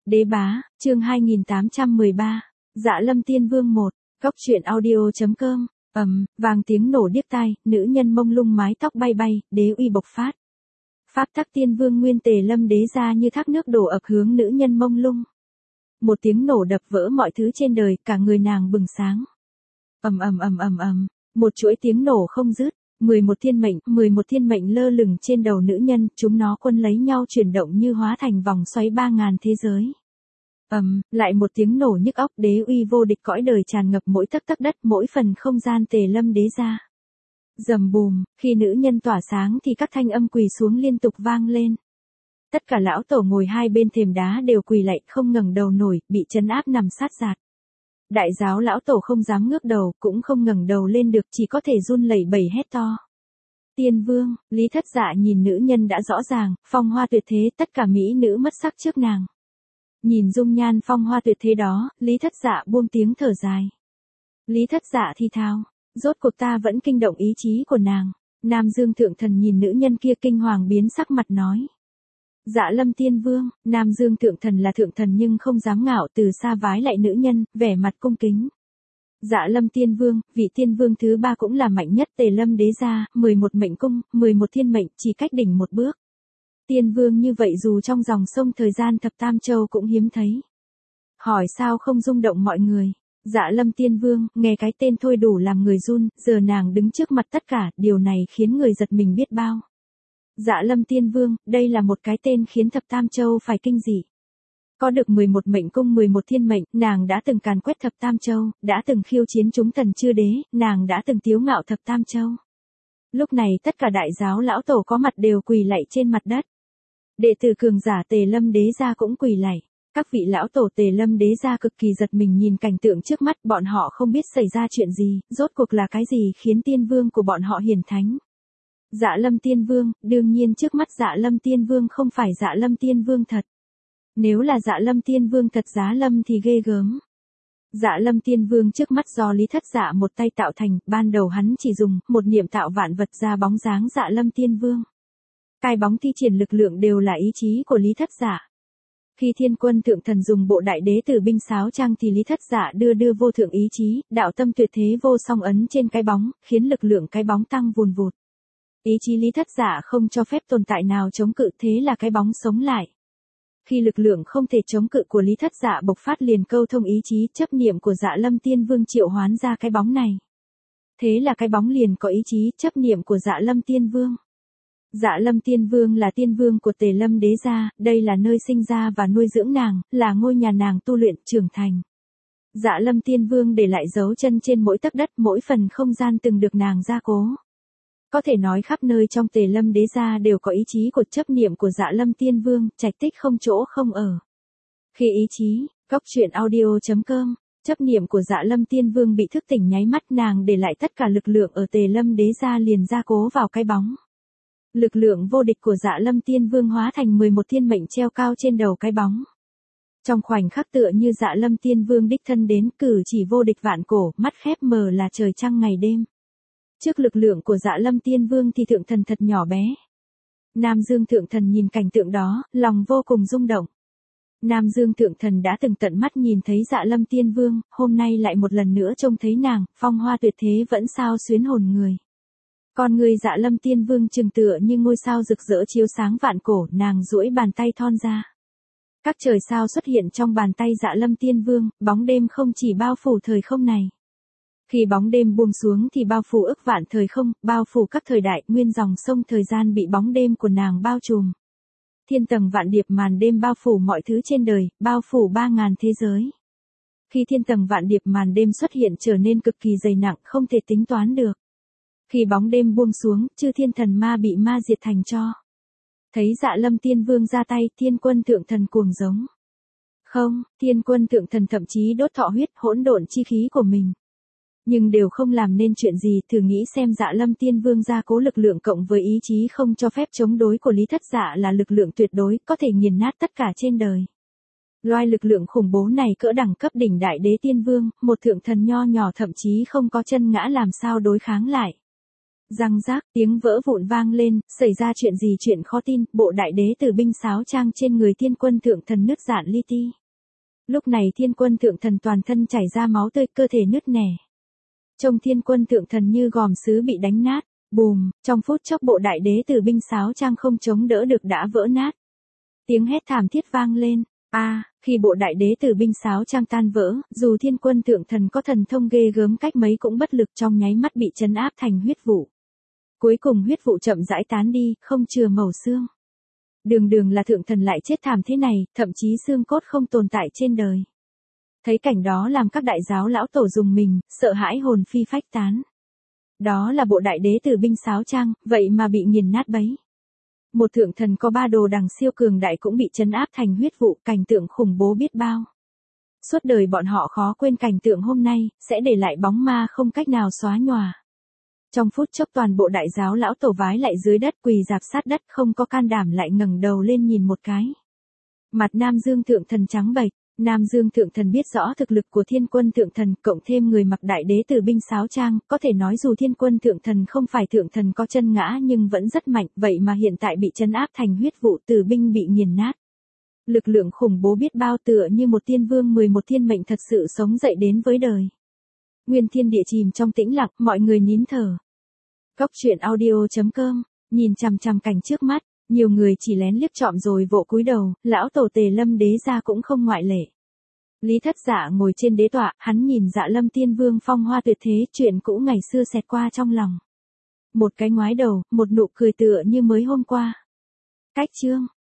Đế bá, chương 2813, Dạ Lâm Tiên Vương 1, góc truyện audio.com, vàng tiếng nổ điếc tai, nữ nhân mông lung mái tóc bay bay, đế uy bộc phát. Pháp tắc Tiên Vương nguyên Tề Lâm đế ra như thác nước đổ ập hướng nữ nhân mông lung. Một tiếng nổ đập vỡ mọi thứ trên đời, cả người nàng bừng sáng. Một chuỗi tiếng nổ không dứt. 11 thiên mệnh lơ lửng trên đầu nữ nhân, chúng nó quân lấy nhau chuyển động như hóa thành vòng xoáy 3000 thế giới. Lại một tiếng nổ nhức óc, đế uy vô địch cõi đời tràn ngập mỗi tấc tấc đất, mỗi phần không gian Tề Lâm đế ra. Rầm bùm, khi nữ nhân tỏa sáng thì các thanh âm quỳ xuống liên tục vang lên. Tất cả lão tổ ngồi hai bên thềm đá đều quỳ lạy, không ngẩng đầu nổi, bị trấn áp nằm sát giạt. Đại giáo lão tổ không dám ngước đầu, cũng không ngẩng đầu lên được, chỉ có thể run lẩy bẩy hét to. Tiên Vương, Lý Thất Dạ nhìn nữ nhân đã rõ ràng, phong hoa tuyệt thế, tất cả mỹ nữ mất sắc trước nàng. Nhìn dung nhan phong hoa tuyệt thế đó, Lý Thất Dạ buông tiếng thở dài. Lý Thất Dạ thi thào, rốt cuộc ta vẫn kinh động ý chí của nàng. Nam Dương Thượng Thần nhìn nữ nhân kia kinh hoàng biến sắc mặt nói. Dạ Lâm Tiên Vương, Nam Dương Thượng Thần là thượng thần nhưng không dám ngạo, từ xa vái lại nữ nhân, vẻ mặt cung kính. Dạ Lâm Tiên Vương, vị Tiên Vương thứ 3 cũng là mạnh nhất Tề Lâm đế gia, 11 mệnh cung, 11 thiên mệnh, chỉ cách đỉnh một bước. Tiên Vương như vậy dù trong dòng sông thời gian thập tam châu cũng hiếm thấy. Hỏi sao không rung động mọi người. Dạ Lâm Tiên Vương, nghe cái tên thôi đủ làm người run, giờ nàng đứng trước mặt tất cả, điều này khiến người giật mình biết bao. Dạ Lâm Tiên Vương, đây là một cái tên khiến thập tam châu phải kinh dị. Có được 11 mệnh cung 11 thiên mệnh, nàng đã từng càn quét thập tam châu, đã từng khiêu chiến chúng thần chư đế, nàng đã từng tiếu ngạo thập tam châu. Lúc này tất cả đại giáo lão tổ có mặt đều quỳ lạy trên mặt đất. Đệ tử cường giả Tề Lâm đế gia cũng quỳ lạy. Các vị lão tổ Tề Lâm đế gia cực kỳ giật mình nhìn cảnh tượng trước mắt, bọn họ không biết xảy ra chuyện gì, rốt cuộc là cái gì khiến tiên vương của bọn họ hiển thánh. Dạ Lâm Tiên Vương, đương nhiên trước mắt Dạ Lâm Tiên Vương không phải Dạ Lâm Tiên Vương thật. Nếu là Dạ Lâm Tiên Vương thật Giá Lâm thì ghê gớm. Dạ Lâm Tiên Vương trước mắt do Lý Thất Dạ một tay tạo thành, ban đầu hắn chỉ dùng một niệm tạo vạn vật ra bóng dáng Dạ Lâm Tiên Vương. Cái bóng thi triển lực lượng đều là ý chí của Lý Thất Dạ. Khi Thiên Quân Thượng Thần dùng bộ đại đế tử binh sáo trang thì Lý Thất Dạ đưa vô thượng ý chí, đạo tâm tuyệt thế vô song ấn trên cái bóng, khiến lực lượng cái bóng tăng vùn vụt. Ý chí Lý Thất Dạ không cho phép tồn tại nào chống cự, thế là cái bóng sống lại. Khi lực lượng không thể chống cự của Lý Thất Dạ bộc phát liền câu thông ý chí, chấp niệm của Dạ Lâm Tiên Vương triệu hoán ra cái bóng này. Thế là cái bóng liền có ý chí, chấp niệm của Dạ Lâm Tiên Vương. Dạ Lâm Tiên Vương là tiên vương của Tề Lâm đế gia, đây là nơi sinh ra và nuôi dưỡng nàng, là ngôi nhà nàng tu luyện trưởng thành. Dạ Lâm Tiên Vương để lại dấu chân trên mỗi tấc đất, mỗi phần không gian từng được nàng gia cố. Có thể nói khắp nơi trong Tề Lâm đế gia đều có ý chí của chấp niệm của Dạ Lâm Tiên Vương, trạch tích không chỗ không ở. Khi ý chí, góc truyện audio.com, chấp niệm của Dạ Lâm Tiên Vương bị thức tỉnh nháy mắt, nàng để lại tất cả lực lượng ở Tề Lâm đế gia liền gia cố vào cái bóng. Lực lượng vô địch của Dạ Lâm Tiên Vương hóa thành 11 thiên mệnh treo cao trên đầu cái bóng. Trong khoảnh khắc tựa như Dạ Lâm Tiên Vương đích thân đến, cử chỉ vô địch vạn cổ, mắt khép mờ là trời trăng ngày đêm. Trước lực lượng của Dạ Lâm Tiên Vương thì thượng thần thật nhỏ bé. Nam Dương Thượng Thần nhìn cảnh tượng đó, lòng vô cùng rung động. Nam Dương Thượng Thần đã từng tận mắt nhìn thấy Dạ Lâm Tiên Vương, hôm nay lại một lần nữa trông thấy nàng, phong hoa tuyệt thế vẫn sao xuyến hồn người. Con người Dạ Lâm Tiên Vương trừng tựa như ngôi sao rực rỡ chiếu sáng vạn cổ, nàng duỗi bàn tay thon ra. Các trời sao xuất hiện trong bàn tay Dạ Lâm Tiên Vương, bóng đêm không chỉ bao phủ thời không này. Khi bóng đêm buông xuống thì bao phủ ức vạn thời không, bao phủ các thời đại, nguyên dòng sông thời gian bị bóng đêm của nàng bao trùm. Thiên tầng vạn điệp màn đêm bao phủ mọi thứ trên đời, bao phủ 3000 thế giới. Khi thiên tầng vạn điệp màn đêm xuất hiện trở nên cực kỳ dày nặng, không thể tính toán được. Khi bóng đêm buông xuống, chư thiên thần ma bị ma diệt thành tro. Thấy Dạ Lâm Tiên Vương ra tay, Thiên Quân Thượng Thần cuồng giống. Không, Thiên Quân Thượng Thần thậm chí đốt thọ huyết hỗn độn chi khí của mình. Nhưng đều không làm nên chuyện gì, thử nghĩ xem Dạ Lâm Tiên Vương gia cố lực lượng cộng với ý chí không cho phép chống đối của Lý Thất Dạ là lực lượng tuyệt đối, có thể nghiền nát tất cả trên đời. Loài lực lượng khủng bố này cỡ đẳng cấp đỉnh đại đế tiên vương, một thượng thần nho nhỏ thậm chí không có chân ngã làm sao đối kháng lại. Răng rác, tiếng vỡ vụn vang lên, xảy ra chuyện gì chuyện khó tin, bộ đại đế tử binh sáo trang trên người thiên quân thượng thần nứt rạn li ti. Lúc này thiên quân thượng thần toàn thân chảy ra máu tươi, cơ thể nứt nẻ. Trông thiên quân thượng thần như gòm sứ bị đánh nát, bùm, trong phút chốc bộ đại đế tử binh sáo trang không chống đỡ được đã vỡ nát. Tiếng hét thảm thiết vang lên, khi bộ đại đế tử binh sáo trang tan vỡ, dù thiên quân thượng thần có thần thông ghê gớm cách mấy cũng bất lực, trong nháy mắt bị trấn áp thành huyết vụ. Cuối cùng huyết vụ chậm rãi tán đi, không chừa màu xương. Đường là thượng thần lại chết thảm thế này, thậm chí xương cốt không tồn tại trên đời. Thấy cảnh đó làm các đại giáo lão tổ rùng mình, sợ hãi hồn phi phách tán. Đó là bộ đại đế tử binh sáo trang, vậy mà bị nghiền nát bấy. Một thượng thần có 3 đồ đằng siêu cường đại cũng bị trấn áp thành huyết vụ, cảnh tượng khủng bố biết bao. Suốt đời bọn họ khó quên cảnh tượng hôm nay, sẽ để lại bóng ma không cách nào xóa nhòa. Trong phút chốc toàn bộ đại giáo lão tổ vái lại dưới đất, quỳ rạp sát đất, không có can đảm lại ngẩng đầu lên nhìn một cái. Mặt Nam Dương thượng thần trắng bệch. Nam Dương thượng thần biết rõ thực lực của thiên quân thượng thần, cộng thêm người mặc đại đế tử binh sáo trang, có thể nói dù thiên quân thượng thần không phải thượng thần có chân ngã nhưng vẫn rất mạnh, vậy mà hiện tại bị trấn áp thành huyết vụ, tử binh bị nghiền nát. Lực lượng khủng bố biết bao, tựa như một tiên vương 11 thiên mệnh thật sự sống dậy đến với đời. Nguyên thiên địa chìm trong tĩnh lặng, mọi người nín thở. Góc truyện audio.com, nhìn chằm chằm cảnh trước mắt. Nhiều người chỉ lén liếc trộm rồi vội cúi đầu, lão tổ Tề Lâm đế gia cũng không ngoại lệ. Lý Thất Dạ ngồi trên đế tọa, hắn nhìn Dạ Lâm Tiên Vương phong hoa tuyệt thế, chuyện cũ ngày xưa xẹt qua trong lòng. Một cái ngoái đầu, một nụ cười tựa như mới hôm qua. Cách chương